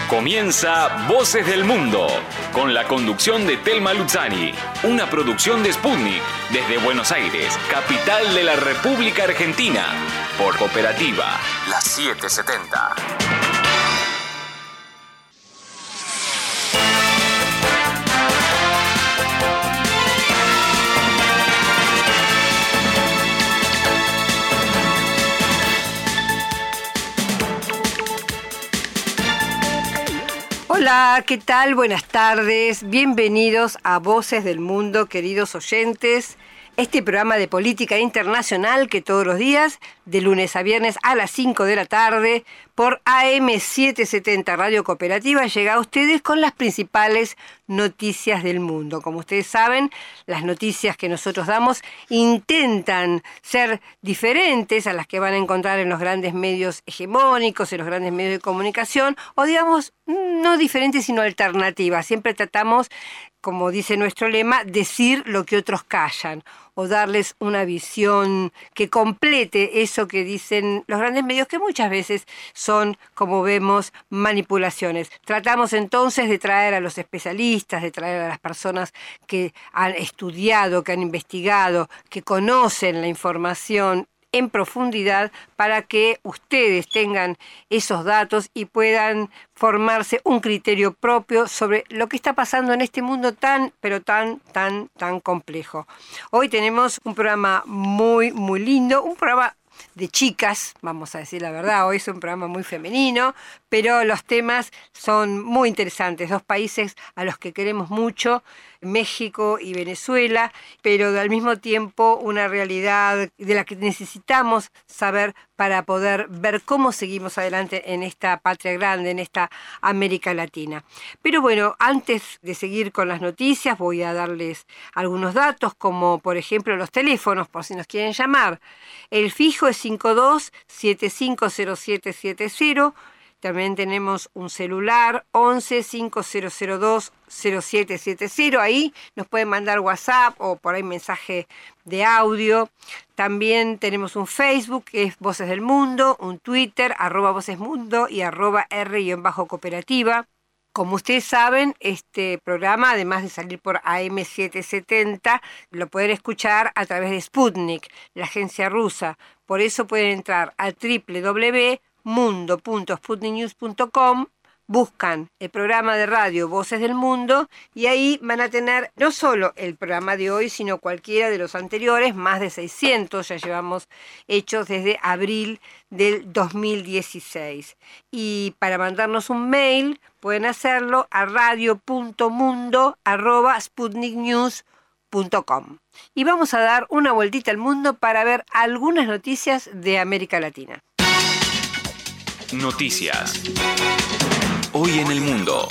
Comienza Voces del Mundo, con la conducción de Telma Luzzani, una producción de Sputnik, desde Buenos Aires, capital de la República Argentina, por Cooperativa, la 770. Hola, ¿qué tal? Buenas tardes. Bienvenidos a Voces del Mundo, queridos oyentes. Este programa de política internacional que todos los días, de lunes a viernes a las 5 de la tarde, por AM770 Radio Cooperativa, llega a ustedes con las principales noticias del mundo. Como ustedes saben, las noticias que nosotros damos intentan ser diferentes a las que van a encontrar en los grandes medios hegemónicos, en los grandes medios de comunicación, o digamos, no diferentes, sino alternativas. Siempre tratamos, como dice nuestro lema, decir lo que otros callan, o darles una visión que complete eso que dicen los grandes medios, que muchas veces son, como vemos, manipulaciones. Tratamos entonces de traer a los especialistas, de traer a las personas que han estudiado, que han investigado, que conocen la información en profundidad, para que ustedes tengan esos datos y puedan formarse un criterio propio sobre lo que está pasando en este mundo tan complejo. Hoy tenemos un programa muy lindo, un programa de chicas, vamos a decir la verdad. Hoy es un programa muy femenino, pero los temas son muy interesantes. Dos países a los que queremos mucho, México y Venezuela, pero al mismo tiempo una realidad de la que necesitamos saber para poder ver cómo seguimos adelante en esta patria grande, en esta América Latina. Pero bueno, antes de seguir con las noticias, voy a darles algunos datos, como por ejemplo los teléfonos, por si nos quieren llamar. El fijo es 52750770. También tenemos un celular, 11-5002-0770. Ahí nos pueden mandar WhatsApp o por ahí mensaje de audio. También tenemos un Facebook, que es Voces del Mundo, un Twitter, @VocesMundo y @R_Cooperativa. Como ustedes saben, este programa, además de salir por AM770, lo pueden escuchar a través de Sputnik, la agencia rusa. Por eso pueden entrar a www.mundo.sputniknews.com, buscan el programa de radio Voces del Mundo y ahí van a tener no solo el programa de hoy, sino cualquiera de los anteriores, más de 600 ya llevamos hechos desde abril del 2016. Y para mandarnos un mail pueden hacerlo a radio.mundo@sputniknews.com. Y vamos a dar una vueltita al mundo para ver algunas noticias de América Latina. Noticias. Hoy en el mundo.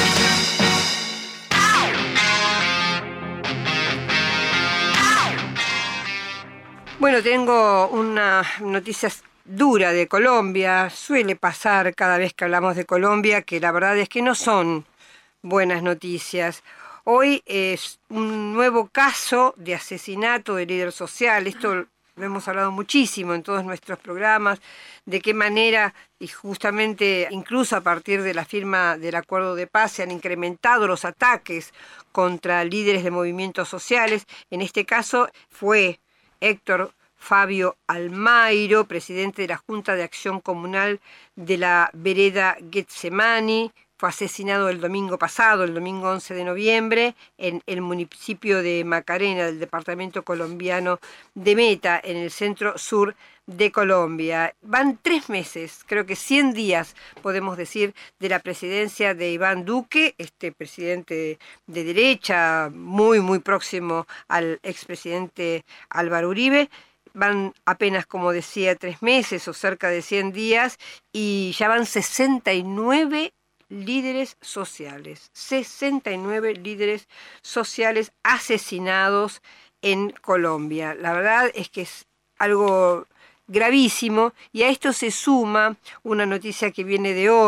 Bueno, tengo una noticia dura de Colombia. Suele pasar cada vez que hablamos de Colombia, que la verdad es que no son buenas noticias. Hoy es un nuevo caso de asesinato de líder social. Esto lo hemos hablado muchísimo en todos nuestros programas, de qué manera, y justamente incluso a partir de la firma del acuerdo de paz, se han incrementado los ataques contra líderes de movimientos sociales. En este caso fue Héctor Fabio Almairo, presidente de la Junta de Acción Comunal de la vereda Getsemani. Fue asesinado el domingo pasado, el domingo 11 de noviembre, en el municipio de Macarena, del departamento colombiano de Meta, en el centro sur de Colombia. Van 3 meses, creo que 100 días, podemos decir, de la presidencia de Iván Duque, este presidente de derecha, muy próximo al expresidente Álvaro Uribe. Van apenas, como decía, 3 meses o cerca de 100 días, y ya van 69 líderes sociales, 69 líderes sociales asesinados en Colombia. La verdad es que es algo gravísimo, y a esto se suma una noticia que viene de hoy,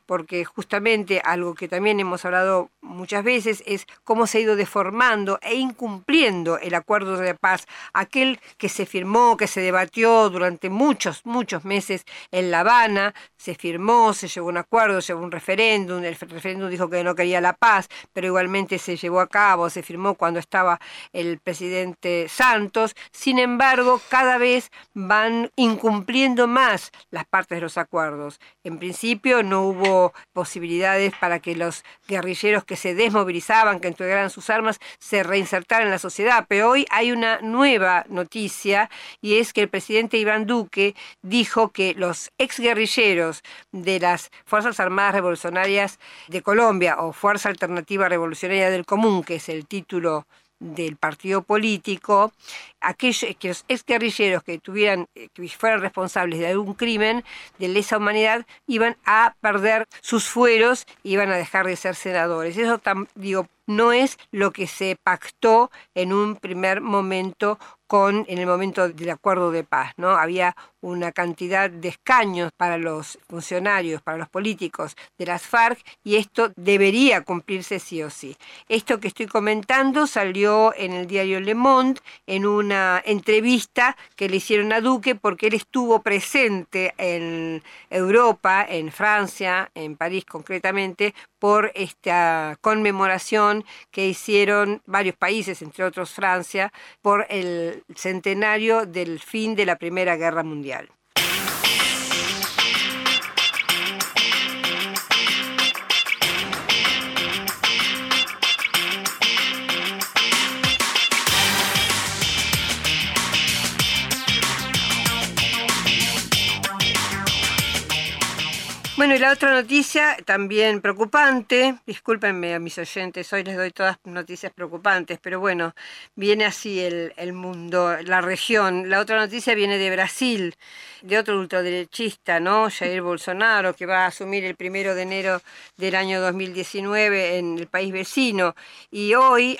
porque justamente algo que también hemos hablado muchas veces es cómo se ha ido deformando e incumpliendo el acuerdo de paz, aquel que se firmó, que se debatió durante muchos meses en La Habana, se firmó, se llegó a un acuerdo, se llegó a un referéndum, el referéndum dijo que no quería la paz, pero igualmente se llevó a cabo, se firmó cuando estaba el presidente Santos. Sin embargo, cada vez van incumpliendo más las partes de los acuerdos. En principio no hubo posibilidades para que los guerrilleros que se desmovilizaban, que entregaran sus armas, se reinsertaran en la sociedad, pero hoy hay una nueva noticia y es que el presidente Iván Duque dijo que los exguerrilleros de las Fuerzas Armadas Revolucionarias de Colombia o Fuerza Alternativa Revolucionaria del Común, que es el título del partido político, aquellos que los exguerrilleros que fueran responsables de algún crimen de lesa humanidad iban a perder sus fueros, iban a dejar de ser senadores. Eso no es lo que se pactó en un primer momento en el momento del acuerdo de paz, ¿no? Había una cantidad de escaños para los funcionarios, para los políticos de las FARC, y esto debería cumplirse sí o sí. Esto que estoy comentando salió en el diario Le Monde, en una entrevista que le hicieron a Duque, porque él estuvo presente en Europa, en Francia, en París concretamente, por esta conmemoración que hicieron varios países, entre otros Francia, por el centenario del fin de la Primera Guerra Mundial. Bueno, y la otra noticia también preocupante, discúlpenme a mis oyentes, hoy les doy todas noticias preocupantes, pero bueno, viene así el mundo, la región. La otra noticia viene de Brasil, de otro ultraderechista, ¿no? Jair Bolsonaro, que va a asumir el 1 de enero del año 2019 en el país vecino, y hoy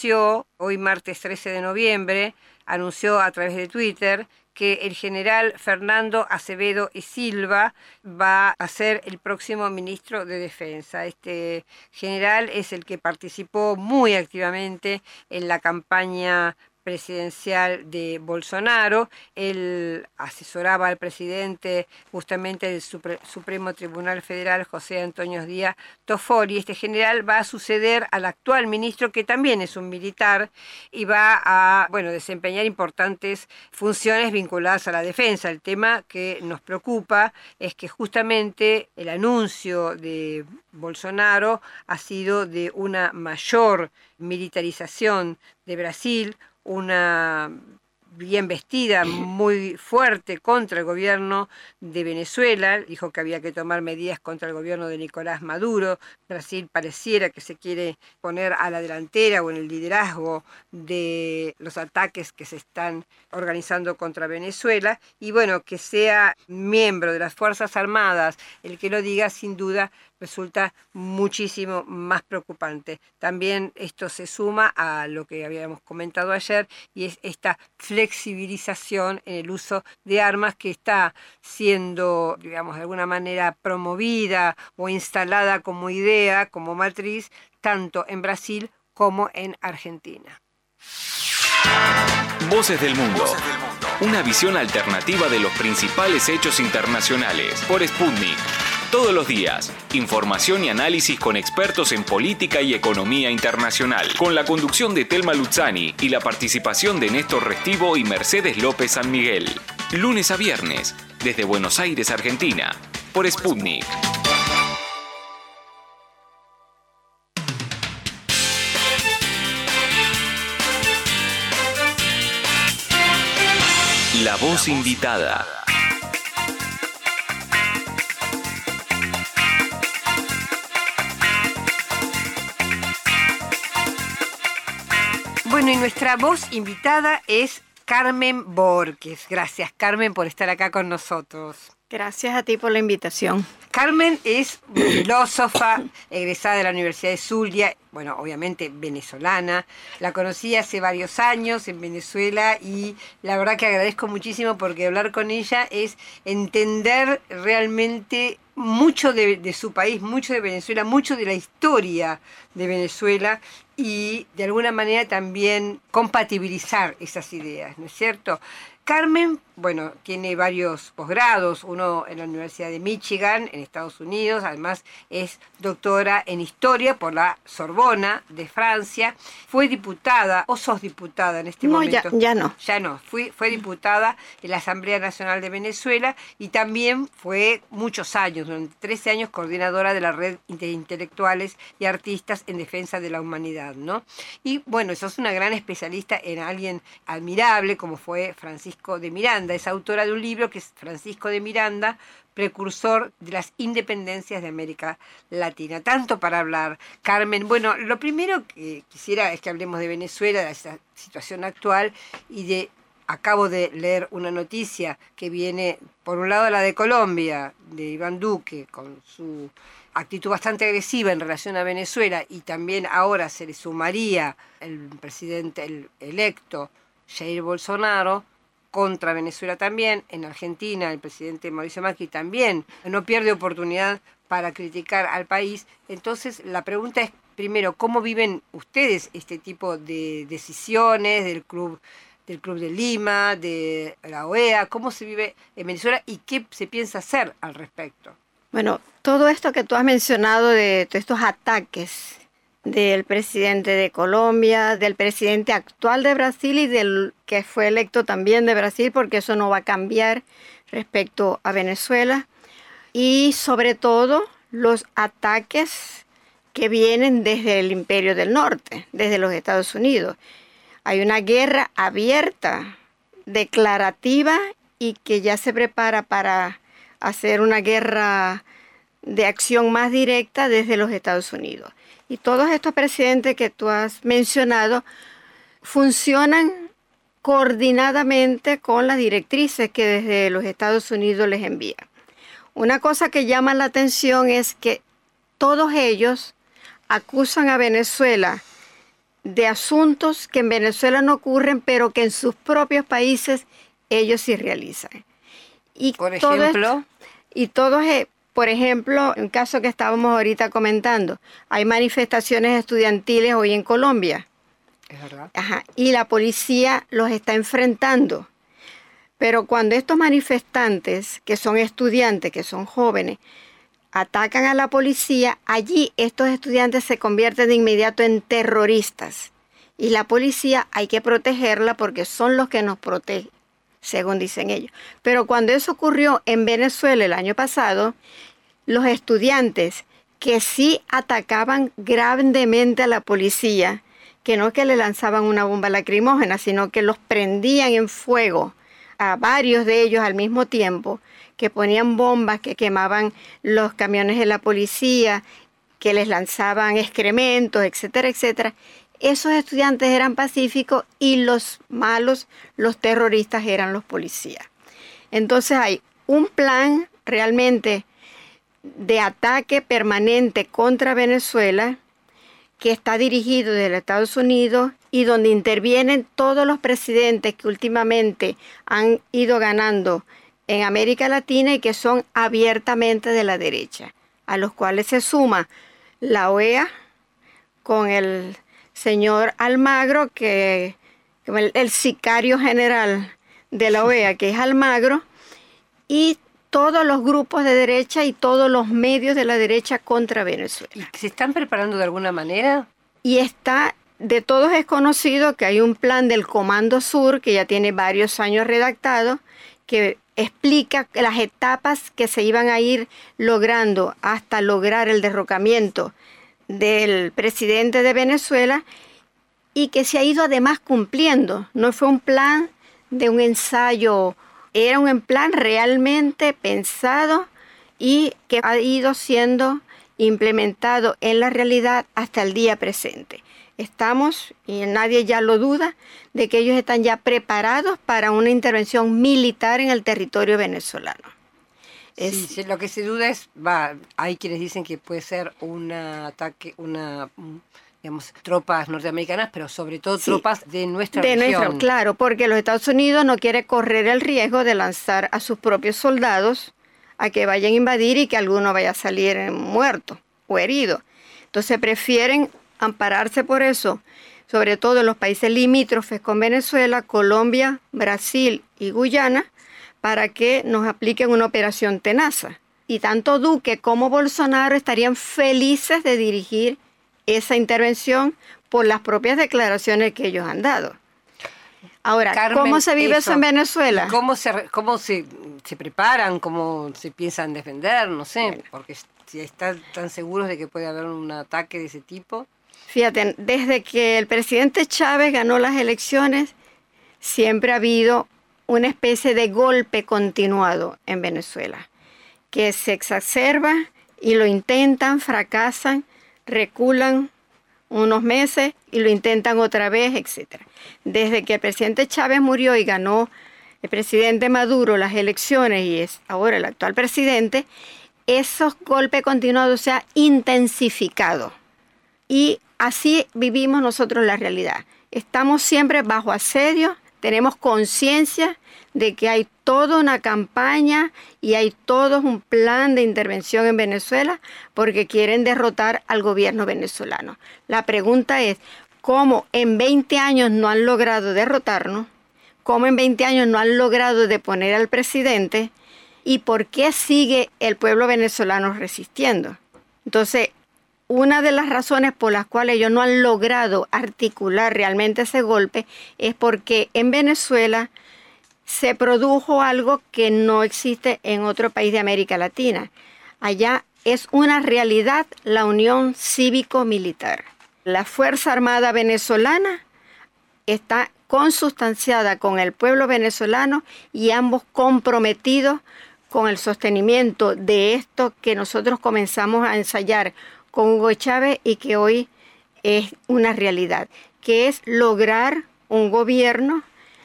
martes 13 de noviembre, anunció a través de Twitter que el general Fernando Acevedo y Silva va a ser el próximo ministro de Defensa. Este general es el que participó muy activamente en la campaña presidencial de Bolsonaro. Él asesoraba al presidente justamente del Supremo Tribunal Federal, José Antonio Díaz Toffoli. Este general va a suceder al actual ministro, que también es un militar, y va a desempeñar importantes funciones vinculadas a la defensa. El tema que nos preocupa es que justamente el anuncio de Bolsonaro ha sido de una mayor militarización de Brasil, una bien vestida, muy fuerte contra el gobierno de Venezuela. Dijo que había que tomar medidas contra el gobierno de Nicolás Maduro. Brasil pareciera que se quiere poner a la delantera o en el liderazgo de los ataques que se están organizando contra Venezuela. Y bueno, que sea miembro de las Fuerzas Armadas el que lo diga, sin duda resulta muchísimo más preocupante. También esto se suma a lo que habíamos comentado ayer, y es esta flexibilización en el uso de armas que está siendo, de alguna manera promovida o instalada como idea, como matriz, tanto en Brasil como en Argentina. Voces del Mundo. Una visión alternativa de los principales hechos internacionales por Sputnik. Todos los días, información y análisis con expertos en política y economía internacional, con la conducción de Telma Luzzani y la participación de Néstor Restivo y Mercedes López San Miguel. Lunes a viernes, desde Buenos Aires, Argentina, por Sputnik. La voz invitada. Bueno, y nuestra voz invitada es Carmen Borges. Gracias, Carmen, por estar acá con nosotros. Gracias a ti por la invitación. Carmen es filósofa, egresada de la Universidad de Zulia, obviamente venezolana. La conocí hace varios años en Venezuela y la verdad que agradezco muchísimo, porque hablar con ella es entender realmente mucho de su país, mucho de Venezuela, mucho de la historia de Venezuela y de alguna manera también compatibilizar esas ideas, ¿no es cierto? Carmen, bueno, tiene varios posgrados, uno en la Universidad de Michigan, en Estados Unidos, además es doctora en Historia por la Sorbona de Francia, fue diputada, o sos diputada en este momento. No, ya no. Ya no, fue diputada en la Asamblea Nacional de Venezuela y también fue muchos años, durante 13 años, coordinadora de la Red de Intelectuales y Artistas en Defensa de la Humanidad, ¿no? Y bueno, sos una gran especialista en alguien admirable como fue Francisco de Miranda, es autora de un libro que es Francisco de Miranda, precursor de las independencias de América Latina. Tanto para hablar, Carmen. Bueno, lo primero que quisiera es que hablemos de Venezuela, de esta situación actual acabo de leer una noticia que viene, por un lado, la de Colombia, de Iván Duque, con su actitud bastante agresiva en relación a Venezuela, y también ahora se le sumaría el presidente el electo Jair Bolsonaro, contra Venezuela también. En Argentina el presidente Mauricio Macri también no pierde oportunidad para criticar al país. Entonces la pregunta es, primero, ¿cómo viven ustedes este tipo de decisiones del Club de Lima, de la OEA? ¿Cómo se vive en Venezuela y qué se piensa hacer al respecto? Bueno, todo esto que tú has mencionado de estos ataques del presidente de Colombia, del presidente actual de Brasil y del que fue electo también de Brasil, porque eso no va a cambiar respecto a Venezuela, y sobre todo los ataques que vienen desde el Imperio del Norte, desde los Estados Unidos. Hay una guerra abierta, declarativa, y que ya se prepara para hacer una guerra de acción más directa desde los Estados Unidos. Y todos estos presidentes que tú has mencionado funcionan coordinadamente con las directrices que desde los Estados Unidos les envían. Una cosa que llama la atención es que todos ellos acusan a Venezuela de asuntos que en Venezuela no ocurren, pero que en sus propios países ellos sí realizan. Y por ejemplo, por ejemplo, un caso que estábamos ahorita comentando, hay manifestaciones estudiantiles hoy en Colombia. Es verdad. Ajá, y la policía los está enfrentando. Pero cuando estos manifestantes, que son estudiantes, que son jóvenes, atacan a la policía, allí estos estudiantes se convierten de inmediato en terroristas. Y la policía hay que protegerla porque son los que nos protegen, según dicen ellos. Pero cuando eso ocurrió en Venezuela el año pasado, los estudiantes que sí atacaban gravemente a la policía, que no que le lanzaban una bomba lacrimógena, sino que los prendían en fuego a varios de ellos al mismo tiempo, que ponían bombas, que quemaban los camiones de la policía, que les lanzaban excrementos, etcétera, etcétera. Esos estudiantes eran pacíficos y los malos, los terroristas, eran los policías. Entonces hay un plan realmente de ataque permanente contra Venezuela que está dirigido desde los Estados Unidos y donde intervienen todos los presidentes que últimamente han ido ganando en América Latina y que son abiertamente de la derecha, a los cuales se suma la OEA con el señor Almagro, que el sicario general de la OEA, que es Almagro, y todos los grupos de derecha y todos los medios de la derecha contra Venezuela. ¿Y se están preparando de alguna manera? Y de todos es conocido que hay un plan del Comando Sur, que ya tiene varios años redactado, que explica las etapas que se iban a ir logrando hasta lograr el derrocamiento del presidente de Venezuela, y que se ha ido además cumpliendo. No fue un plan de un ensayo, era un plan realmente pensado y que ha ido siendo implementado en la realidad hasta el día presente. Estamos, y nadie ya lo duda, de que ellos están ya preparados para una intervención militar en el territorio venezolano. Sí, lo que se duda es, hay quienes dicen que puede ser un ataque, digamos, tropas norteamericanas, pero sobre todo tropas de nuestra región. Claro, porque los Estados Unidos no quiere correr el riesgo de lanzar a sus propios soldados a que vayan a invadir y que alguno vaya a salir muerto o herido. Entonces prefieren ampararse por eso, sobre todo en los países limítrofes con Venezuela, Colombia, Brasil y Guyana, para que nos apliquen una operación Tenaza. Y tanto Duque como Bolsonaro estarían felices de dirigir esa intervención por las propias declaraciones que ellos han dado. Ahora, Carmen, ¿cómo se vive eso en Venezuela? ¿Cómo se preparan? ¿Cómo se piensan defender? No sé, bueno, porque si están tan seguros de que puede haber un ataque de ese tipo. Fíjate, desde que el presidente Chávez ganó las elecciones, siempre ha habido una especie de golpe continuado en Venezuela, que se exacerba y lo intentan, fracasan, reculan unos meses y lo intentan otra vez, etc. Desde que el presidente Chávez murió y ganó el presidente Maduro las elecciones y es ahora el actual presidente, esos golpes continuados se han intensificado. Y así vivimos nosotros la realidad. Estamos siempre bajo asedio, tenemos conciencia de que hay toda una campaña y hay todo un plan de intervención en Venezuela porque quieren derrotar al gobierno venezolano. La pregunta es, ¿cómo en 20 años no han logrado derrotarnos? ¿Cómo en 20 años no han logrado deponer al presidente? ¿Y por qué sigue el pueblo venezolano resistiendo? Entonces, una de las razones por las cuales ellos no han logrado articular realmente ese golpe es porque en Venezuela se produjo algo que no existe en otro país de América Latina. Allá es una realidad la unión cívico-militar. La Fuerza Armada venezolana está consustanciada con el pueblo venezolano y ambos comprometidos con el sostenimiento de esto que nosotros comenzamos a ensayar con Hugo Chávez y que hoy es una realidad, que es lograr un gobierno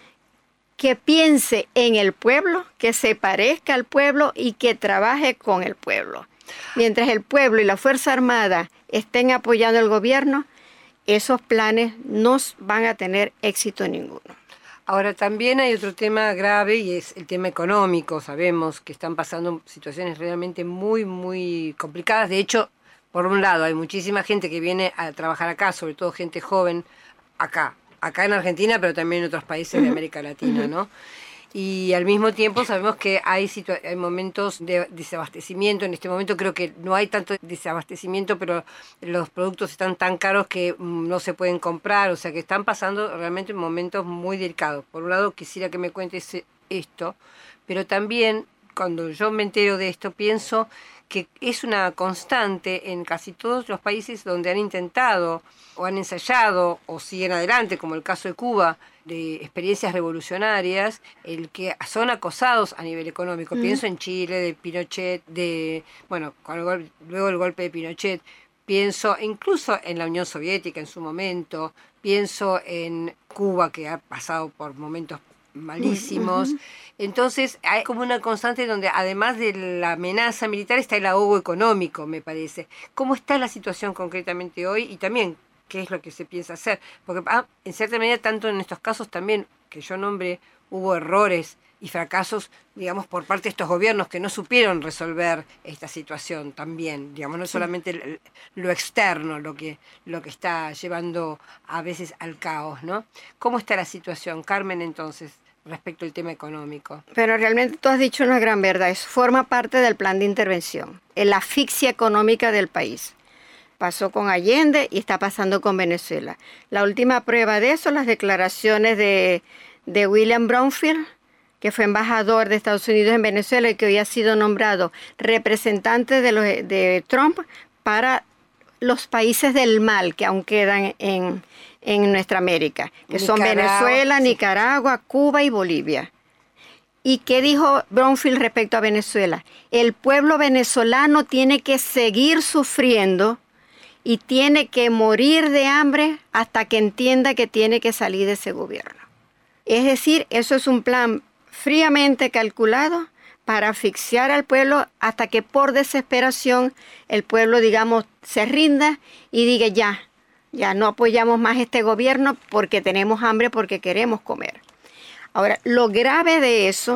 que piense en el pueblo, que se parezca al pueblo y que trabaje con el pueblo. Mientras el pueblo y la Fuerza Armada estén apoyando al gobierno, esos planes no van a tener éxito ninguno. Ahora, también hay otro tema grave y es el tema económico. Sabemos que están pasando situaciones realmente muy, muy complicadas. De hecho, por un lado, hay muchísima gente que viene a trabajar acá, sobre todo gente joven, acá en Argentina, pero también en otros países de América Latina, ¿no? Y al mismo tiempo sabemos que hay momentos de desabastecimiento. En este momento creo que no hay tanto desabastecimiento, pero los productos están tan caros que no se pueden comprar, o sea que están pasando realmente momentos muy delicados. Por un lado, quisiera que me cuentes esto, pero también cuando yo me entero de esto pienso que es una constante en casi todos los países donde han intentado o han ensayado o siguen adelante, como el caso de Cuba, de experiencias revolucionarias, el que son acosados a nivel económico. Pienso en Chile, de Pinochet, luego el golpe de Pinochet, pienso incluso en la Unión Soviética en su momento, pienso en Cuba, que ha pasado por momentos malísimos. Entonces hay como una constante donde además de la amenaza militar está el ahogo económico, me parece. ¿Cómo está la situación concretamente hoy? Y también, ¿qué es lo que se piensa hacer? Porque en cierta medida, tanto en estos casos también, que yo nombre, hubo errores y fracasos, digamos, por parte de estos gobiernos que no supieron resolver esta situación también. Digamos, no solamente lo externo, lo que está llevando a veces al caos, ¿no? ¿Cómo está la situación, Carmen, entonces, respecto al tema económico? Pero realmente tú has dicho una gran verdad, eso forma parte del plan de intervención, la asfixia económica del país. Pasó con Allende y está pasando con Venezuela. La última prueba de eso, las declaraciones de William Bromfield, que fue embajador de Estados Unidos en Venezuela y que hoy ha sido nombrado representante de Trump para los países del mal que aún quedan en nuestra América, que son Venezuela, sí, Nicaragua, Cuba y Bolivia. ¿Y qué dijo Bromfield respecto a Venezuela? El pueblo venezolano tiene que seguir sufriendo y tiene que morir de hambre hasta que entienda que tiene que salir de ese gobierno. Es decir, eso es un plan fríamente calculado para asfixiar al pueblo hasta que por desesperación el pueblo, digamos, se rinda y diga ya no apoyamos más este gobierno porque tenemos hambre, porque queremos comer. Ahora, lo grave de eso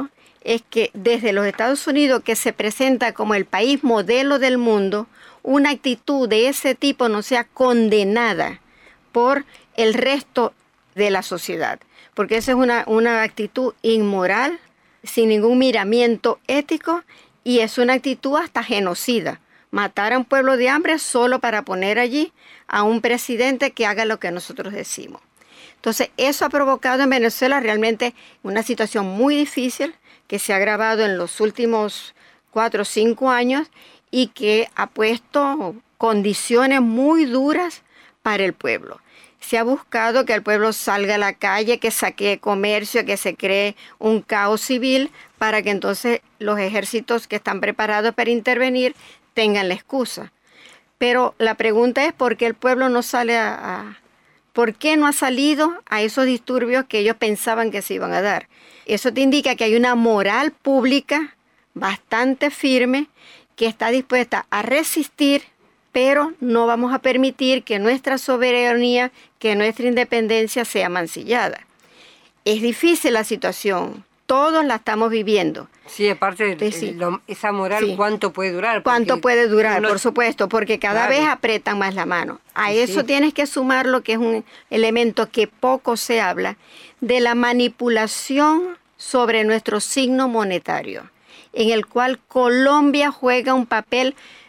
es que desde los Estados Unidos, que se presenta como el país modelo del mundo, una actitud de ese tipo no sea condenada por el resto de la sociedad, porque esa es una actitud inmoral, sin ningún miramiento ético, y es una actitud hasta genocida. Matar a un pueblo de hambre solo para poner allí a un presidente que haga lo que nosotros decimos. Entonces, eso ha provocado en Venezuela realmente una situación muy difícil que se ha agravado en los últimos 4 o 5 años y que ha puesto condiciones muy duras para el pueblo. Se ha buscado que el pueblo salga a la calle, que saquee comercio, que se cree un caos civil para que entonces los ejércitos que están preparados para intervenir tengan la excusa. Pero la pregunta es por qué el pueblo no sale ¿por qué no ha salido a esos disturbios que ellos pensaban que se iban a dar? Eso te indica que hay una moral pública bastante firme que está dispuesta a resistir, pero no vamos a permitir que nuestra soberanía, que nuestra independencia sea mancillada. Es difícil la situación, todos la estamos viviendo. Sí, aparte esa moral, sí. ¿Cuánto puede durar? ¿Cuánto puede durar? Por supuesto, porque cada vez apretan más la mano. A eso tienes que sumar lo que es un elemento que poco se habla, de la manipulación sobre nuestro signo monetario, en el cual Colombia juega un papel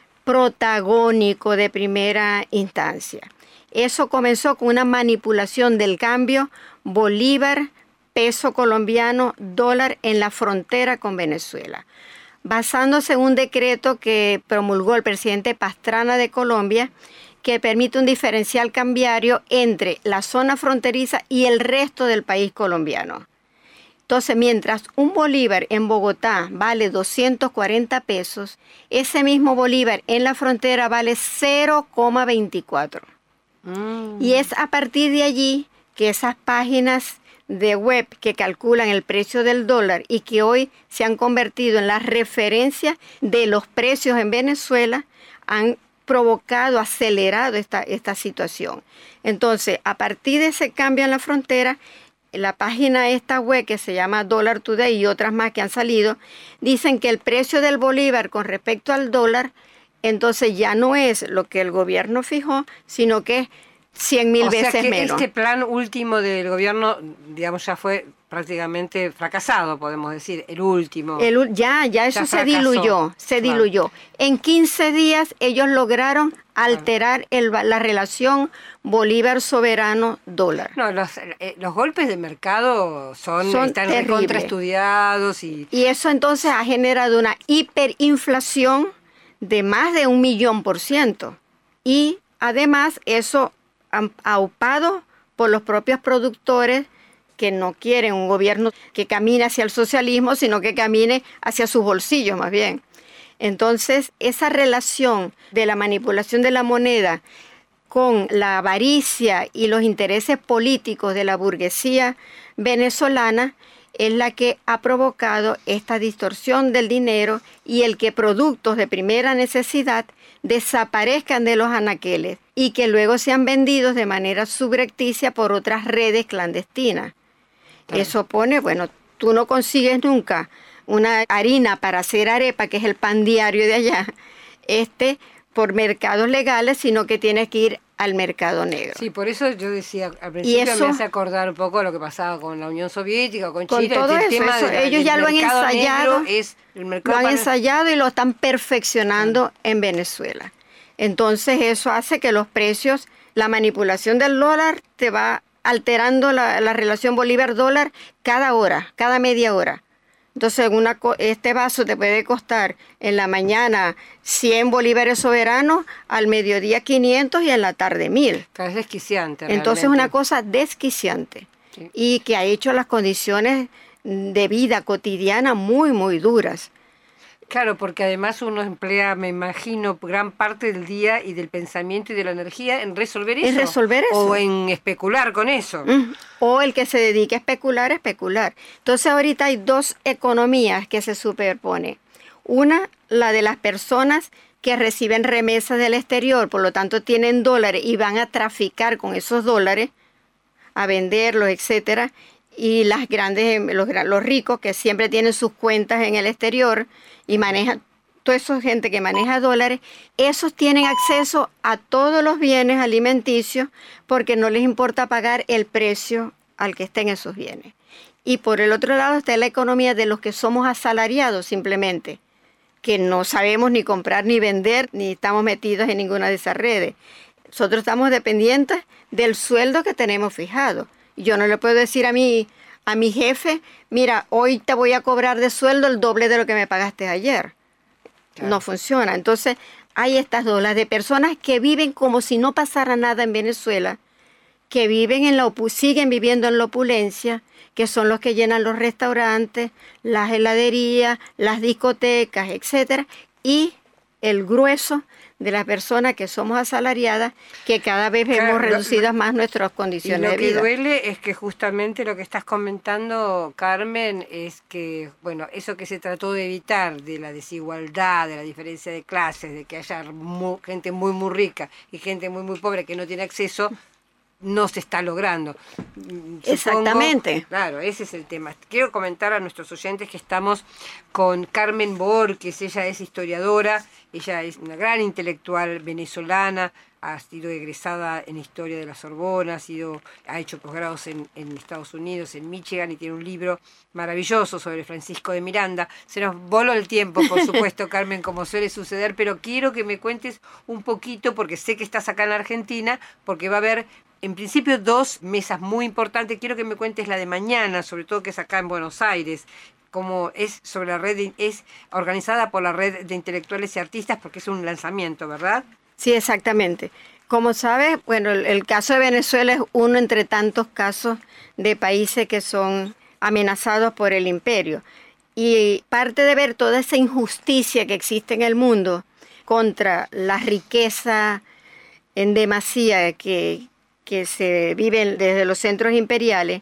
protagónico de primera instancia. Eso comenzó con una manipulación del cambio bolívar, peso colombiano, dólar en la frontera con Venezuela, basándose en un decreto que promulgó el presidente Pastrana de Colombia, que permite un diferencial cambiario entre la zona fronteriza y el resto del país colombiano. Entonces, mientras un bolívar en Bogotá vale 240 pesos, ese mismo bolívar en la frontera vale 0,24. Y es a partir de allí que esas páginas de web que calculan el precio del dólar y que hoy se han convertido en la referencia de los precios en Venezuela han provocado, acelerado esta situación. Entonces, a partir de ese cambio en la frontera, la página esta web que se llama Dollar Today y otras más que han salido, dicen que el precio del bolívar con respecto al dólar, entonces ya no es lo que el gobierno fijó, sino que es 100.000 veces menos. Este plan último del gobierno, digamos, ya fue prácticamente fracasado, podemos decir, el último. Ya eso se diluyó. En 15 días ellos lograron alterar la relación Bolívar soberano-dólar. No, los golpes de mercado están recontraestudiados. Y eso entonces ha generado una hiperinflación de más de 1.000.000%. Y además eso aupado por los propios productores que no quieren un gobierno que camine hacia el socialismo, sino que camine hacia sus bolsillos más bien. Entonces, esa relación de la manipulación de la moneda con la avaricia y los intereses políticos de la burguesía venezolana es la que ha provocado esta distorsión del dinero y el que productos de primera necesidad desaparezcan de los anaqueles y que luego sean vendidos de manera subrepticia por otras redes clandestinas. Claro. Eso pone, tú no consigues nunca una harina para hacer arepa, que es el pan diario de allá, por mercados legales, sino que tienes que ir al mercado negro. Sí, por eso yo decía, al principio me hace acordar un poco lo que pasaba con la Unión Soviética, con Chile. Con todo ellos ya lo han ensayado, ensayado y lo están perfeccionando en Venezuela. Entonces eso hace que los precios, la manipulación del dólar te va alterando la relación Bolívar-dólar cada hora, cada media hora. Entonces este vaso te puede costar en la mañana 100 bolívares soberanos, al mediodía 500 y en la tarde 1.000. Es desquiciante. Entonces es una cosa desquiciante, sí. Y que ha hecho las condiciones de vida cotidiana muy, muy duras. Claro, porque además uno emplea, me imagino, gran parte del día y del pensamiento y de la energía en resolver eso. En resolver eso. O en especular con eso. O el que se dedique a especular. Entonces ahorita hay dos economías que se superponen. Una, la de las personas que reciben remesas del exterior, por lo tanto tienen dólares y van a traficar con esos dólares, a venderlos, etcétera. y las grandes, los ricos que siempre tienen sus cuentas en el exterior y manejan, toda esa gente que maneja dólares, esos tienen acceso a todos los bienes alimenticios porque no les importa pagar el precio al que estén esos bienes. Y por el otro lado está la economía de los que somos asalariados simplemente, que no sabemos ni comprar ni vender, ni estamos metidos en ninguna de esas redes. Nosotros estamos dependientes del sueldo que tenemos fijado. Yo no le puedo decir a mi jefe, mira, hoy te voy a cobrar de sueldo el doble de lo que me pagaste ayer. Claro. No funciona. Entonces, hay estas olas de personas que viven como si no pasara nada en Venezuela, que viven siguen viviendo en la opulencia, que son los que llenan los restaurantes, las heladerías, las discotecas, etcétera, y el grueso de las personas que somos asalariadas, que cada vez vemos reducidas más nuestras condiciones de vida. Lo que duele es que justamente lo que estás comentando, Carmen, es que, bueno, eso que se trató de evitar, de la desigualdad, de la diferencia de clases, de que haya gente muy, muy rica y gente muy, muy pobre que no tiene acceso, no se está logrando. Exactamente. Claro, ese es el tema. Quiero comentar a nuestros oyentes que estamos con Carmen Borges. Ella es historiadora, ella es una gran intelectual venezolana, ha sido egresada en Historia de la Sorbona, ha hecho posgrados en Estados Unidos, en Michigan, y tiene un libro maravilloso sobre Francisco de Miranda. Se nos voló el tiempo, por supuesto, Carmen, como suele suceder, pero quiero que me cuentes un poquito, porque sé que estás acá en la Argentina, porque va a haber en principio 2 mesas muy importantes. Quiero que me cuentes la de mañana, sobre todo que es acá en Buenos Aires, como es sobre la red, es organizada por la Red de Intelectuales y Artistas, porque es un lanzamiento, ¿verdad? Sí, exactamente. Como sabes, bueno, el caso de Venezuela es uno entre tantos casos de países que son amenazados por el imperio. Y parte de ver toda esa injusticia que existe en el mundo contra la riqueza en demasía que se viven desde los centros imperiales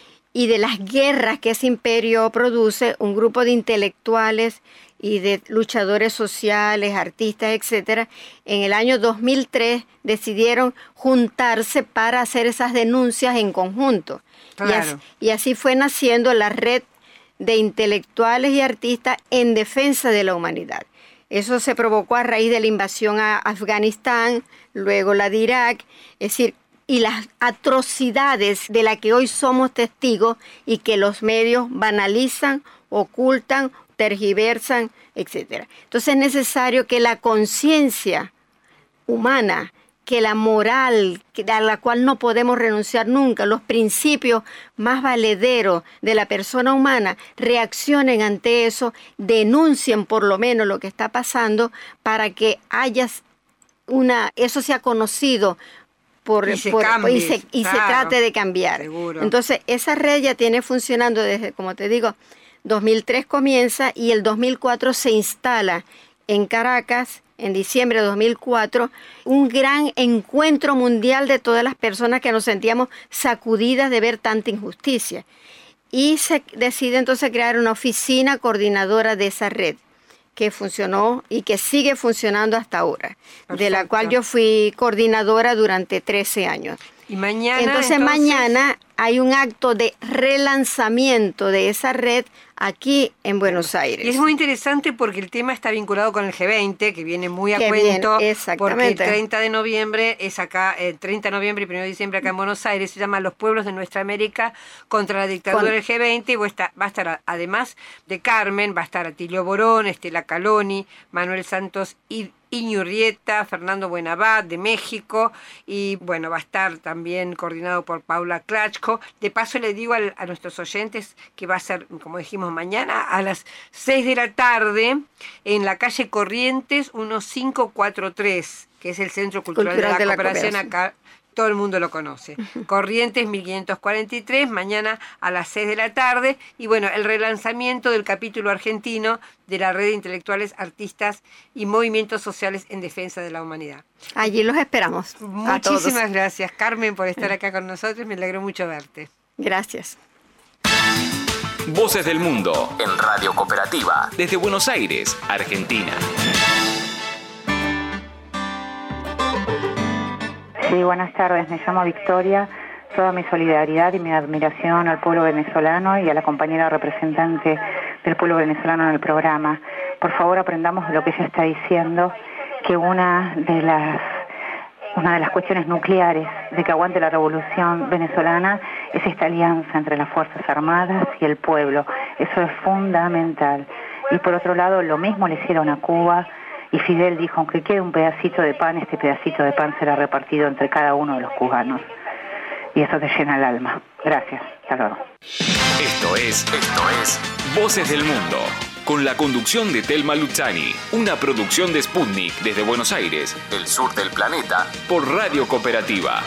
y de las guerras que ese imperio produce, un grupo de intelectuales y de luchadores sociales, artistas, etcétera, en el año 2003 decidieron juntarse para hacer esas denuncias en conjunto. Claro. Y así fue naciendo la Red de Intelectuales y Artistas en Defensa de la Humanidad. Eso se provocó a raíz de la invasión a Afganistán, luego la de Irak, es decir, y las atrocidades de las que hoy somos testigos y que los medios banalizan, ocultan, tergiversan, etc. Entonces es necesario que la conciencia humana, que la moral a la cual no podemos renunciar nunca, los principios más valederos de la persona humana, reaccionen ante eso, denuncien por lo menos lo que está pasando para que eso sea conocido se trate de cambiar. Seguro. Entonces, esa red ya tiene funcionando desde, como te digo, 2003 comienza y el 2004 se instala en Caracas, en diciembre de 2004, un gran encuentro mundial de todas las personas que nos sentíamos sacudidas de ver tanta injusticia. Y se decide entonces crear una oficina coordinadora de esa red, que funcionó y que sigue funcionando hasta ahora, de la cual yo fui coordinadora durante 13 años. Y mañana, entonces mañana hay un acto de relanzamiento de esa red aquí en Buenos Aires. Y es muy interesante porque el tema está vinculado con el G20, que viene muy a cuento, porque el 30 de noviembre es acá, 30 de noviembre y 1 de diciembre acá en Buenos Aires, se llama Los Pueblos de Nuestra América contra la dictadura del G20, y va a estar, además de Carmen, va a estar Atilio Borón, Estela Caloni, Manuel Santos Iñurrieta, Fernando Buenabad de México, y bueno, va a estar también coordinado por Paula Klachko. De paso le digo a nuestros oyentes que va a ser, como dijimos, mañana a las 6 de la tarde en la calle Corrientes 1543, que es el Centro Cultural de la Cooperación acá. Todo el mundo lo conoce. Corrientes 1543, mañana a las 6 de la tarde. Y bueno, el relanzamiento del capítulo argentino de la Red de Intelectuales, Artistas y Movimientos Sociales en Defensa de la Humanidad. Allí los esperamos. Muchísimas gracias, Carmen, por estar acá con nosotros. Me alegro mucho verte. Gracias. Voces del Mundo en Radio Cooperativa, desde Buenos Aires, Argentina. Sí, buenas tardes, me llamo Victoria, toda mi solidaridad y mi admiración al pueblo venezolano y a la compañera representante del pueblo venezolano en el programa. Por favor, aprendamos de lo que ella está diciendo, que una de las cuestiones nucleares de que aguante la revolución venezolana es esta alianza entre las Fuerzas Armadas y el pueblo. Eso es fundamental. Y por otro lado, lo mismo le hicieron a Cuba, y Fidel dijo, aunque quede un pedacito de pan, este pedacito de pan será repartido entre cada uno de los cubanos. Y eso te llena el alma. Gracias. Hasta luego. Esto es Voces del Mundo, con la conducción de Telma Luzzani, una producción de Sputnik desde Buenos Aires, el sur del planeta, por Radio Cooperativa.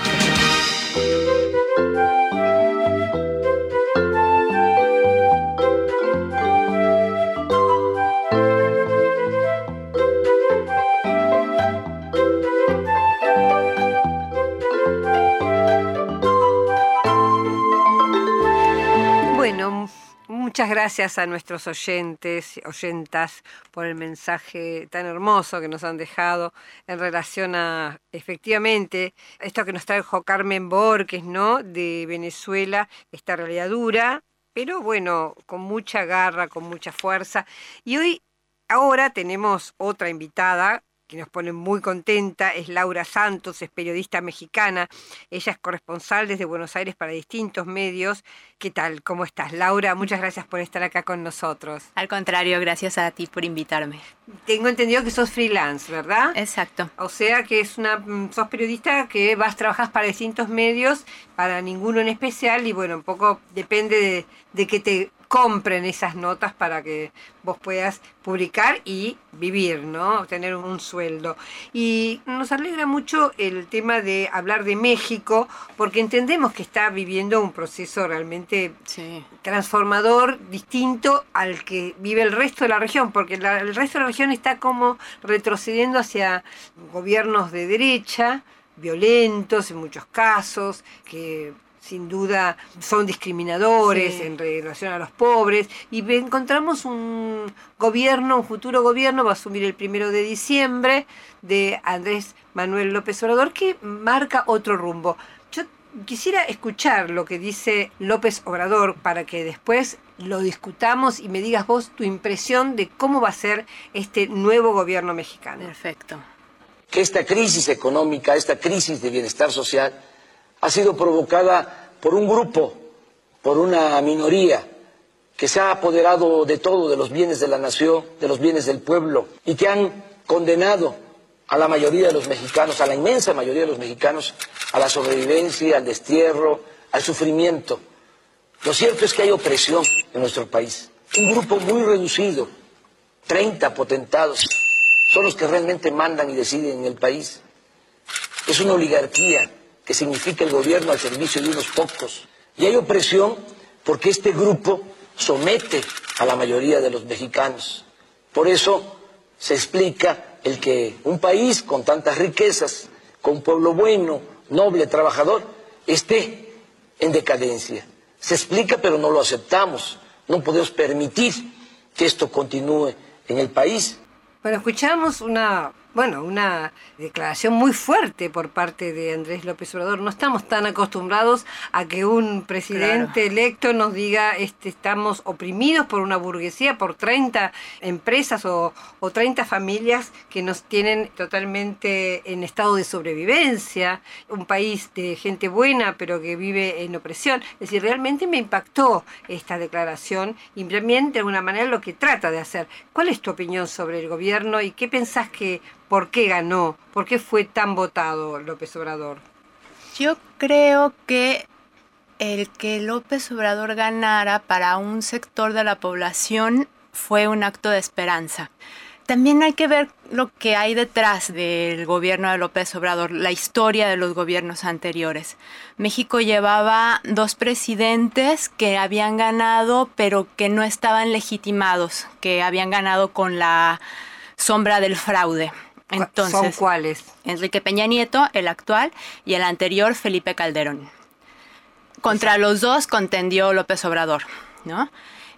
Muchas gracias a nuestros oyentas, por el mensaje tan hermoso que nos han dejado en relación a, efectivamente, esto que nos trajo Carmen Borges, ¿no?, de Venezuela, esta realidad dura, pero bueno, con mucha garra, con mucha fuerza. Y ahora tenemos otra invitada que nos pone muy contenta, es Laura Santos, es periodista mexicana. Ella es corresponsal desde Buenos Aires para distintos medios. ¿Qué tal? ¿Cómo estás, Laura? Muchas gracias por estar acá con nosotros. Al contrario, gracias a ti por invitarme. Tengo entendido que sos freelance, ¿verdad? Exacto. O sea que sos periodista que trabajas para distintos medios, para ninguno en especial, y bueno, un poco depende de que te compren esas notas para que vos puedas publicar y vivir, ¿no? Tener un sueldo. Y nos alegra mucho el tema de hablar de México, porque entendemos que está viviendo un proceso realmente transformador, distinto al que vive el resto de la región, porque el resto de la región está como retrocediendo hacia gobiernos de derecha, violentos en muchos casos, que sin duda son discriminadores en relación a los pobres, y encontramos un futuro gobierno, va a asumir el 1 de diciembre, de Andrés Manuel López Obrador, que marca otro rumbo. Yo quisiera escuchar lo que dice López Obrador para que después lo discutamos y me digas vos tu impresión de cómo va a ser este nuevo gobierno mexicano. Perfecto. Que esta crisis económica, esta crisis de bienestar social, ha sido provocada por un grupo, por una minoría, que se ha apoderado de todo, de los bienes de la nación, de los bienes del pueblo, y que han condenado a la mayoría de los mexicanos, a la inmensa mayoría de los mexicanos, a la sobrevivencia, al destierro, al sufrimiento. Lo cierto es que hay opresión en nuestro país. Un grupo muy reducido, 30 potentados, son los que realmente mandan y deciden en el país. Es una oligarquía que significa el gobierno al servicio de unos pocos. Y hay opresión porque este grupo somete a la mayoría de los mexicanos. Por eso se explica el que un país con tantas riquezas, con un pueblo bueno, noble, trabajador, esté en decadencia. Se explica, pero no lo aceptamos. No podemos permitir que esto continúe en el país. Bueno, escuchamos una declaración muy fuerte por parte de Andrés López Obrador. No estamos tan acostumbrados a que un presidente electo nos diga estamos oprimidos por una burguesía, por 30 empresas o 30 familias que nos tienen totalmente en estado de sobrevivencia, un país de gente buena pero que vive en opresión. Es decir, realmente me impactó esta declaración y también de alguna manera lo que trata de hacer. ¿Cuál es tu opinión sobre el gobierno y qué pensás por qué ganó? ¿Por qué fue tan votado López Obrador? Yo creo que el que López Obrador ganara para un sector de la población fue un acto de esperanza. También hay que ver lo que hay detrás del gobierno de López Obrador, la historia de los gobiernos anteriores. México llevaba 2 presidentes que habían ganado, pero que no estaban legitimados, que habían ganado con la sombra del fraude. Entonces, ¿son cuáles? Enrique Peña Nieto, el actual, y el anterior, Felipe Calderón. Contra los dos contendió López Obrador, ¿no?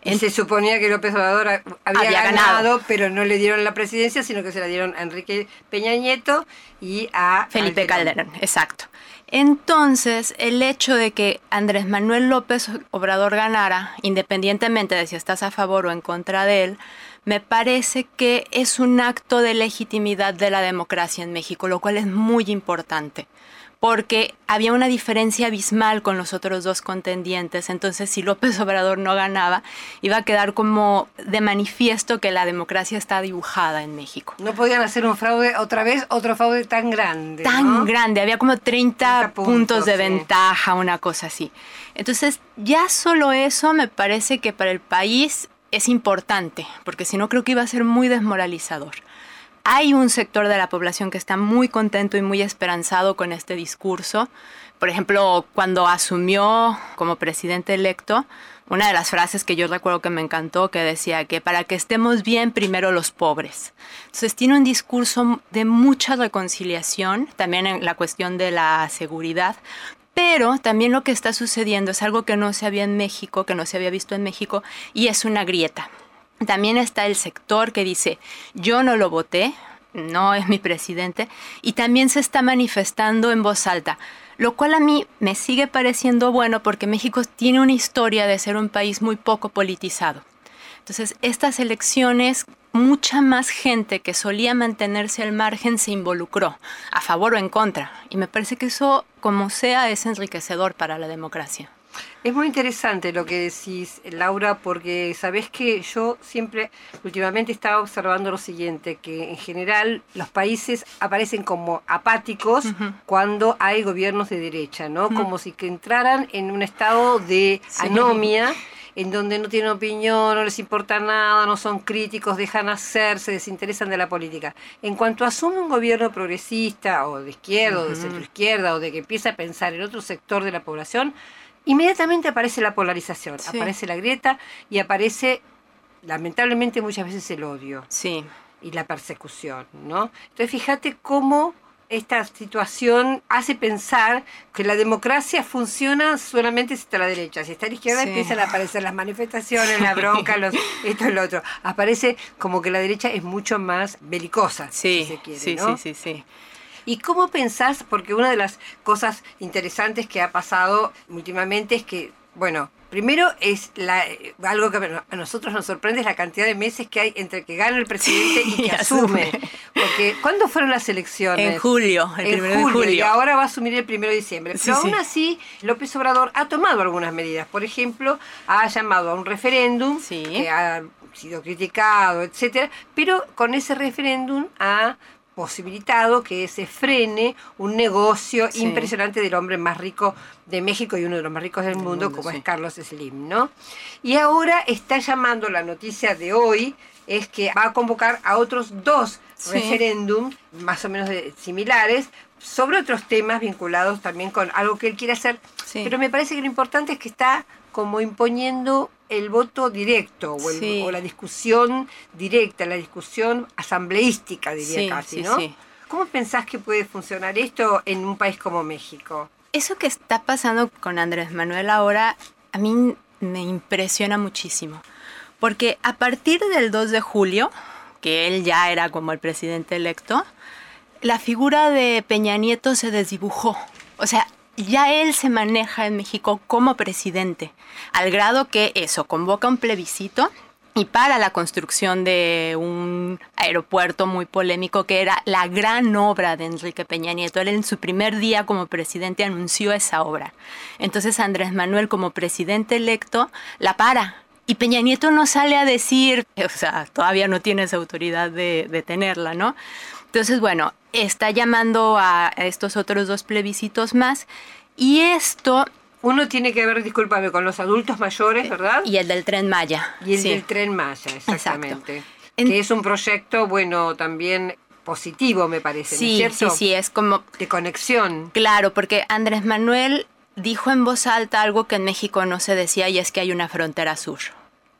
Y se suponía que López Obrador había ganado, pero no le dieron la presidencia, sino que se la dieron a Enrique Peña Nieto y a Felipe Calderón. Exacto. Entonces, el hecho de que Andrés Manuel López Obrador ganara, independientemente de si estás a favor o en contra de él, me parece que es un acto de legitimidad de la democracia en México, lo cual es muy importante, porque había una diferencia abismal con los otros dos contendientes. Entonces, si López Obrador no ganaba, iba a quedar como de manifiesto que la democracia está dibujada en México. No podían hacer un fraude, otra vez, otro fraude tan grande. Tan grande, había como 30 puntos de ventaja, una cosa así. Entonces, ya solo eso me parece que para el país es importante, porque si no creo que iba a ser muy desmoralizador. Hay un sector de la población que está muy contento y muy esperanzado con este discurso. Por ejemplo, cuando asumió como presidente electo, una de las frases que yo recuerdo que me encantó, que decía que para que estemos bien, primero los pobres. Entonces tiene un discurso de mucha reconciliación, también en la cuestión de la seguridad. Pero también lo que está sucediendo es algo que no se había en México, que no se había visto en México, y es una grieta. También está el sector que dice, yo no lo voté, no es mi presidente, y también se está manifestando en voz alta, lo cual a mí me sigue pareciendo bueno porque México tiene una historia de ser un país muy poco politizado. Entonces, estas elecciones, mucha más gente que solía mantenerse al margen se involucró, a favor o en contra, y me parece que eso, como sea, es enriquecedor para la democracia. Es muy interesante lo que decís, Laura, porque sabés que yo siempre, últimamente estaba observando lo siguiente, que en general los países aparecen como apáticos cuando hay gobiernos de derecha, ¿no? Como si que entraran en un estado de anomia, en donde no tienen opinión, no les importa nada, no son críticos, dejan hacer, se desinteresan de la política. En cuanto asume un gobierno progresista, o de izquierda, o de centroizquierda, o de que empieza a pensar en otro sector de la población, inmediatamente aparece la polarización, aparece la grieta y aparece, lamentablemente, muchas veces el odio y la persecución, ¿no? Entonces, fíjate cómo esta situación hace pensar que la democracia funciona solamente si está a la derecha. Si está a la izquierda empiezan a aparecer las manifestaciones, la bronca, esto y lo otro. Aparece como que la derecha es mucho más belicosa, si se quiere, ¿no? Sí. ¿Y cómo pensás? Porque una de las cosas interesantes que ha pasado últimamente es que, bueno, primero es algo que a nosotros nos sorprende, es la cantidad de meses que hay entre que gana el presidente y que asume. Porque, ¿cuándo fueron las elecciones? En julio, el 1 de julio. Y ahora va a asumir el 1 de diciembre. Pero aún así, López Obrador ha tomado algunas medidas. Por ejemplo, ha llamado a un referéndum que ha sido criticado, etcétera, pero con ese referéndum ha posibilitado que se frene un negocio impresionante del hombre más rico de México y uno de los más ricos del mundo, como es Carlos Slim, ¿no? Y ahora está llamando, la noticia de hoy es que va a convocar a otros 2 referéndum, más o menos similares, sobre otros temas vinculados también con algo que él quiere hacer. Pero me parece que lo importante es que está como imponiendo el voto directo o la discusión directa, la discusión asambleística, diría casi, ¿no? ¿Cómo pensás que puede funcionar esto en un país como México? Eso que está pasando con Andrés Manuel ahora a mí me impresiona muchísimo, porque a partir del 2 de julio, que él ya era como el presidente electo, la figura de Peña Nieto se desdibujó. O sea, ya él se maneja en México como presidente, al grado que convoca un plebiscito y para la construcción de un aeropuerto muy polémico que era la gran obra de Enrique Peña Nieto. Él en su primer día como presidente anunció esa obra. Entonces Andrés Manuel como presidente electo la para. Y Peña Nieto no sale a decir, o sea, todavía no tiene esa autoridad de tenerla, ¿no? Entonces, bueno, está llamando a estos otros 2 plebiscitos más y esto... Uno tiene que ver, discúlpame, con los adultos mayores, ¿verdad? Y el del Tren Maya. Y el del Tren Maya, exactamente. Que es un proyecto, bueno, también positivo, me parece, ¿no es cierto? Sí, es como... de conexión. Claro, porque Andrés Manuel dijo en voz alta algo que en México no se decía y es que hay una frontera sur.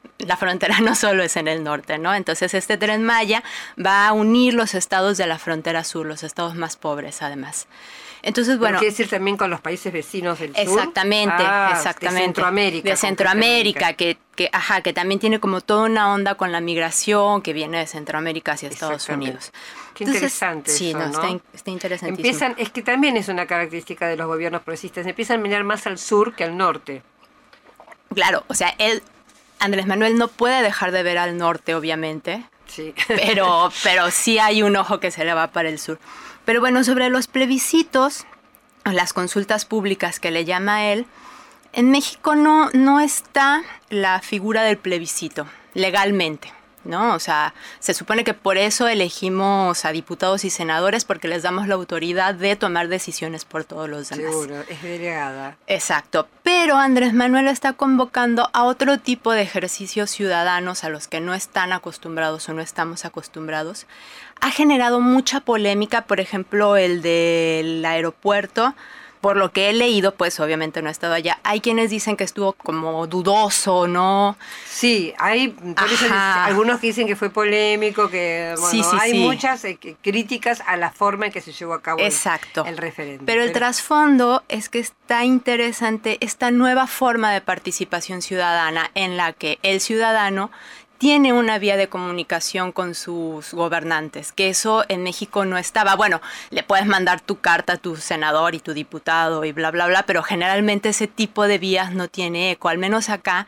La frontera no solo es en el norte, ¿no? Entonces este Tren Maya va a unir los estados de la frontera sur, los estados más pobres además. Entonces, bueno, quiere decir también con los países vecinos del sur. Exactamente. De Centroamérica. De Centroamérica, que también tiene como toda una onda con la migración que viene de Centroamérica hacia Estados Unidos. Qué interesante. Sí, eso, ¿no? está interesantísimo. Es que también es una característica de los gobiernos progresistas, empiezan a mirar más al sur que al norte. Claro, o sea, Andrés Manuel no puede dejar de ver al norte, obviamente. Sí. Pero sí hay un ojo que se le va para el sur. Pero bueno, sobre los plebiscitos, las consultas públicas que le llama él, en México no está la figura del plebiscito legalmente, ¿no? O sea, se supone que por eso elegimos a diputados y senadores, porque les damos la autoridad de tomar decisiones por todos los demás. Seguro, es delegada. Exacto, pero Andrés Manuel está convocando a otro tipo de ejercicios ciudadanos a los que no están acostumbrados o no estamos acostumbrados. Ha generado mucha polémica, por ejemplo, el del aeropuerto. Por lo que he leído, pues obviamente no he estado allá. Hay quienes dicen que estuvo como dudoso, ¿no? Sí, por eso algunos que dicen que fue polémico, que bueno, hay muchas críticas a la forma en que se llevó a cabo el referéndum. Pero el trasfondo es que está interesante esta nueva forma de participación ciudadana en la que el ciudadano tiene una vía de comunicación con sus gobernantes, que eso en México no estaba. Bueno, le puedes mandar tu carta a tu senador y tu diputado y bla, bla, bla, pero generalmente ese tipo de vías no tiene eco. Al menos acá,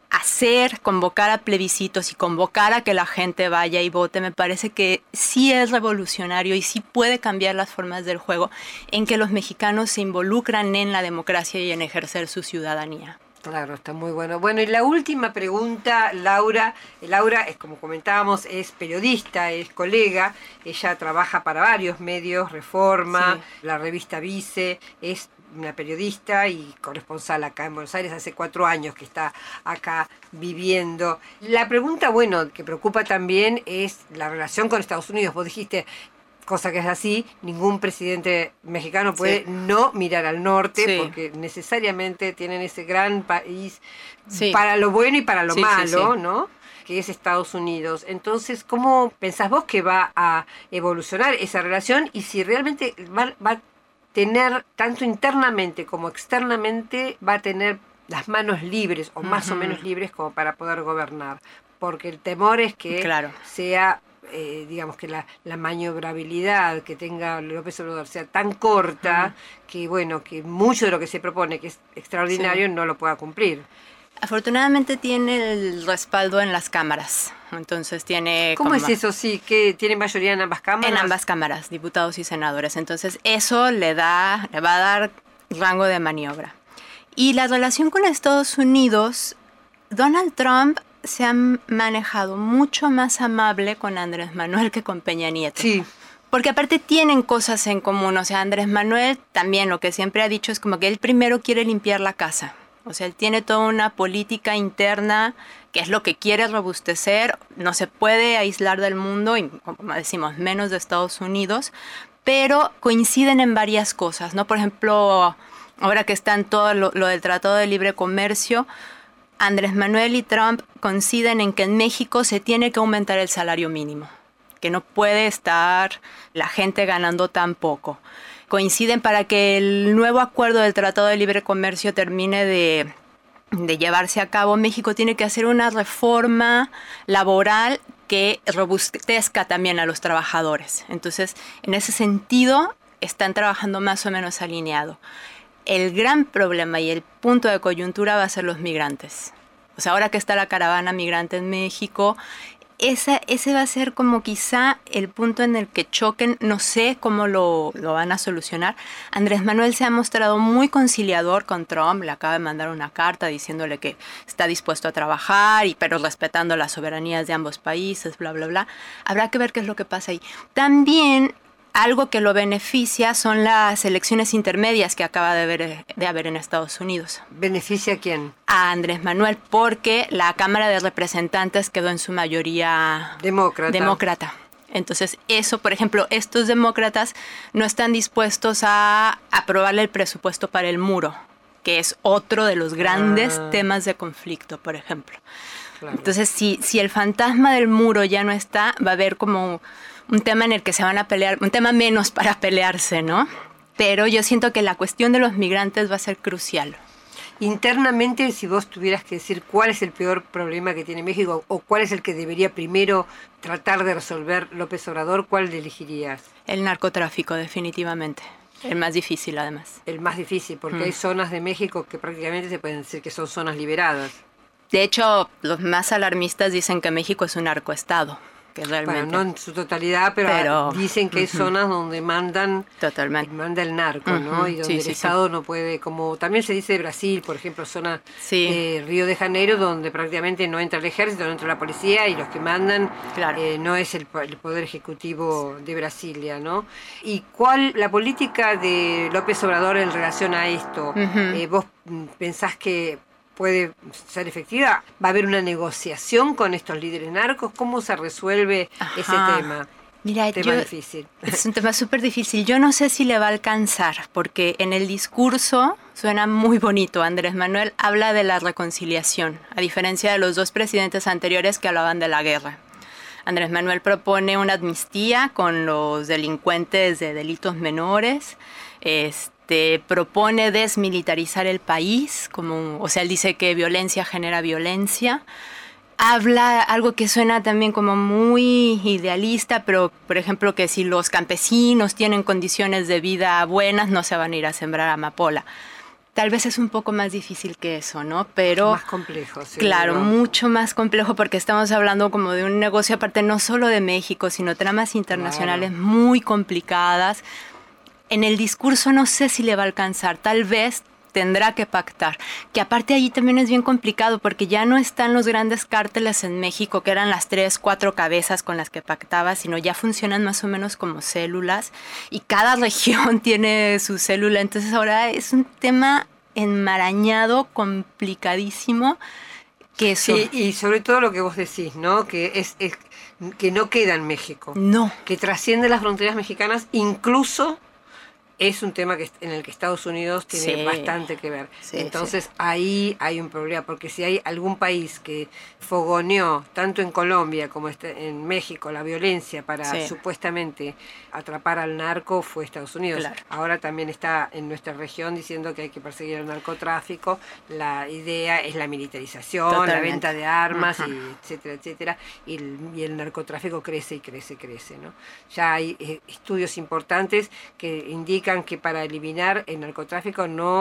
convocar a plebiscitos y convocar a que la gente vaya y vote, me parece que sí es revolucionario y sí puede cambiar las formas del juego en que los mexicanos se involucran en la democracia y en ejercer su ciudadanía. Claro, está muy bueno. Bueno, y la última pregunta, Laura. Laura, como comentábamos, es periodista, es colega. Ella trabaja para varios medios, Reforma, la revista Vice, es una periodista y corresponsal acá en Buenos Aires. Hace 4 años que está acá viviendo. La pregunta, bueno, que preocupa también es la relación con Estados Unidos. Vos dijiste, cosa que es así, ningún presidente mexicano puede no mirar al norte, porque necesariamente tienen ese gran país para lo bueno y para lo malo, ¿no? Que es Estados Unidos. Entonces, ¿cómo pensás vos que va a evolucionar esa relación y si realmente va a tener, tanto internamente como externamente, va a tener las manos libres o más o menos libres como para poder gobernar? Porque el temor es que sea... digamos que la maniobrabilidad que tenga López Obrador sea tan corta que bueno, que mucho de lo que se propone, que es extraordinario, no lo pueda cumplir. Afortunadamente tiene el respaldo en las cámaras, entonces tiene... ¿Cómo es eso? Sí, que tiene mayoría en ambas cámaras. En ambas cámaras, diputados y senadores, entonces eso le va a dar rango de maniobra. Y la relación con Estados Unidos, Donald Trump se ha manejado mucho más amable con Andrés Manuel que con Peña Nieto. Sí. Porque aparte tienen cosas en común. O sea, Andrés Manuel también lo que siempre ha dicho es como que él primero quiere limpiar la casa. O sea, él tiene toda una política interna que es lo que quiere robustecer. No se puede aislar del mundo, y como decimos, menos de Estados Unidos, pero coinciden en varias cosas, ¿no? Por ejemplo, ahora que está en todo lo del Tratado de Libre Comercio, Andrés Manuel y Trump coinciden en que en México se tiene que aumentar el salario mínimo, que no puede estar la gente ganando tan poco. Coinciden para que el nuevo acuerdo del Tratado de Libre Comercio termine de llevarse a cabo. México tiene que hacer una reforma laboral que robustezca también a los trabajadores. Entonces, en ese sentido, están trabajando más o menos alineado. El gran problema y el punto de coyuntura va a ser los migrantes. O sea, ahora que está la caravana migrante en México, ese va a ser como quizá el punto en el que choquen. No sé cómo lo van a solucionar. Andrés Manuel se ha mostrado muy conciliador con Trump. Le acaba de mandar una carta diciéndole que está dispuesto a trabajar, pero respetando las soberanías de ambos países, bla, bla, bla. Habrá que ver qué es lo que pasa ahí. También... algo que lo beneficia son las elecciones intermedias que acaba de haber en Estados Unidos. ¿Beneficia a quién? A Andrés Manuel, porque la Cámara de Representantes quedó en su mayoría demócrata. Entonces, eso, por ejemplo, estos demócratas no están dispuestos a aprobarle el presupuesto para el muro, que es otro de los grandes temas de conflicto, por ejemplo. Claro. Entonces, si el fantasma del muro ya no está, va a haber como un tema en el que se van a pelear, un tema menos para pelearse, ¿no? Pero yo siento que la cuestión de los migrantes va a ser crucial. Internamente, si vos tuvieras que decir cuál es el peor problema que tiene México o cuál es el que debería primero tratar de resolver López Obrador, ¿cuál elegirías? El narcotráfico, definitivamente. El más difícil, además. El más difícil, porque hay zonas de México que prácticamente se pueden decir que son zonas liberadas. De hecho, los más alarmistas dicen que México es un narcoestado. Que realmente... Bueno, no en su totalidad, pero dicen que hay zonas donde manda el narco, ¿no? Y donde el Estado no puede, como también se dice de Brasil, por ejemplo, zona de Río de Janeiro, donde prácticamente no entra el ejército, no entra la policía, y los que mandan no es el Poder Ejecutivo de Brasilia, ¿no? ¿Y cuál la política de López Obrador en relación a esto? ¿Vos pensás que puede ser efectiva? ¿Va a haber una negociación con estos líderes narcos? ¿Cómo se resuelve ese tema? Mira, difícil. Es un tema súper difícil. Yo no sé si le va a alcanzar, porque en el discurso suena muy bonito. Andrés Manuel habla de la reconciliación, a diferencia de los dos presidentes anteriores que hablaban de la guerra. Andrés Manuel propone una amnistía con los delincuentes de delitos menores, propone desmilitarizar el país, él dice que violencia genera violencia. Habla algo que suena también como muy idealista, pero por ejemplo que si los campesinos tienen condiciones de vida buenas no se van a ir a sembrar amapola. Tal vez es un poco más difícil que eso, ¿no? Pero más complejo, sí. Claro, mucho más complejo, porque estamos hablando como de un negocio aparte no solo de México, sino tramas internacionales muy complicadas. En el discurso no sé si le va a alcanzar, tal vez tendrá que pactar, que aparte ahí también es bien complicado porque ya no están los grandes cárteles en México que eran las 3, 4 cabezas con las que pactaba, sino ya funcionan más o menos como células y cada región tiene su célula, entonces ahora es un tema enmarañado, complicadísimo. Sí, y sobre todo lo que vos decís, ¿no? Que es que no queda en México, que trasciende las fronteras mexicanas, incluso es un tema en el que Estados Unidos tiene bastante que ver. Entonces ahí hay un problema, porque si hay algún país que fogoneó, tanto en Colombia como en México, la violencia para supuestamente atrapar al narco, fue Estados Unidos. Claro. Ahora también está en nuestra región diciendo que hay que perseguir el narcotráfico. La idea es la militarización, la venta de armas, y etcétera, etcétera. Y el narcotráfico crece y crece, ¿no? Ya hay estudios importantes que indican que para eliminar el narcotráfico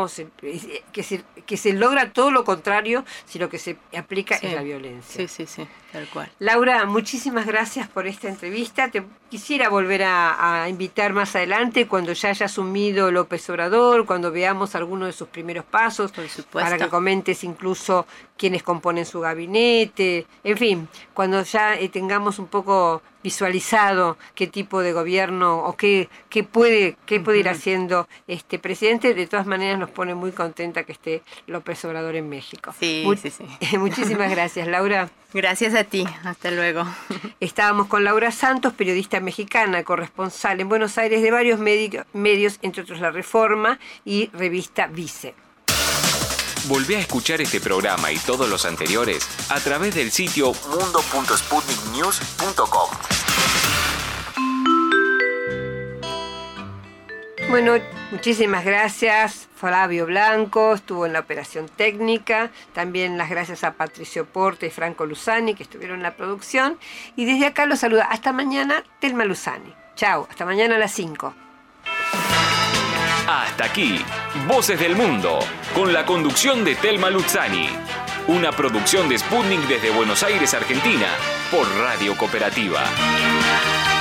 que se logra todo lo contrario si lo que se aplica es la violencia. Sí, tal cual. Laura, muchísimas gracias por esta entrevista. Te quisiera volver a invitar más adelante cuando ya haya asumido López Obrador, cuando veamos algunos de sus primeros pasos, por supuesto, para que comentes incluso quiénes componen su gabinete, en fin, cuando ya tengamos un poco visualizado qué tipo de gobierno o qué puede ir haciendo este presidente. De todas maneras nos pone muy contenta que esté López Obrador en México. Sí. Muchísimas gracias, Laura. Gracias a ti, hasta luego. Estábamos con Laura Santos, periodista mexicana, corresponsal en Buenos Aires de varios medios, entre otros La Reforma y revista Vice. Volví a escuchar este programa y todos los anteriores a través del sitio mundo.sputniknews.com. Bueno, muchísimas gracias. Flavio Blanco estuvo en la operación técnica. También las gracias a Patricio Porte y Franco Luzani, que estuvieron en la producción. Y desde acá los saluda. Hasta mañana, Telma Luzani. Chao, hasta mañana a las 5. Hasta aquí, Voces del Mundo, con la conducción de Telma Luzani. Una producción de Sputnik desde Buenos Aires, Argentina, por Radio Cooperativa.